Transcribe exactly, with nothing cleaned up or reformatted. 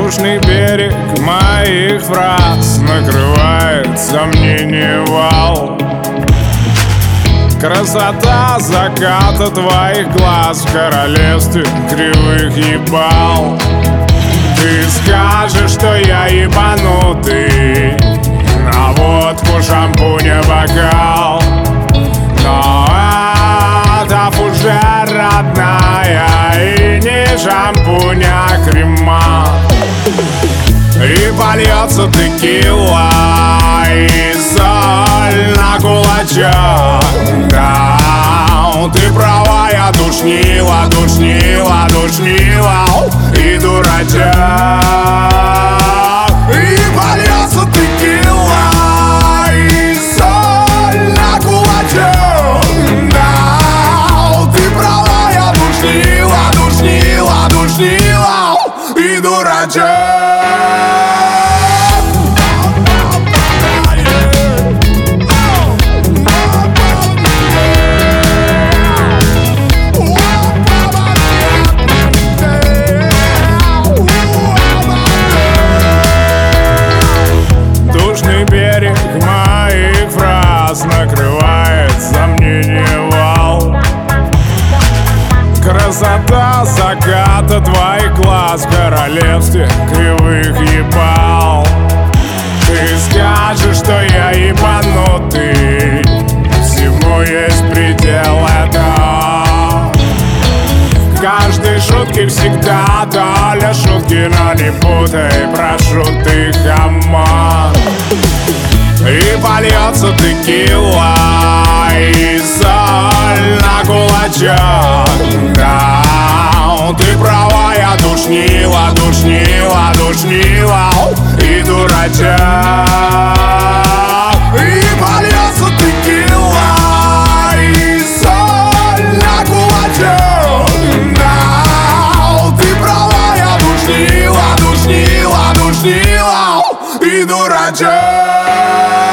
Душный берег моих фраз накрывает сомнение вал. Красота заката твоих глаз в королевстве кривых ебал. Ты скажешь, что я ебанутый, на водку, шампуня, бокал. Но это фужер родная, и не шампунь, а крема. И польется текила и соль на кулачок. Да, ты права, я душнила, душнила, душнила и дурачок. И польется текила и соль на кулачок. Да, ты права, я душнила, душнила, душнила и дурачок. Накрывает сомнение вал. Красота заката твоих глаз в королевстве кривых ебал. Ты скажешь, что я ебанутый, всему есть предел, это в каждой шутке всегда доля шутки, но не путай, прошу ты, хамон. И польется текила и соль на кулачок. Да, ты права, я душнила, душнила, душнила и дурачок. И польется текила и соль на кулачок. Да, ты права, я душнила, душнила, душнила и дурачок.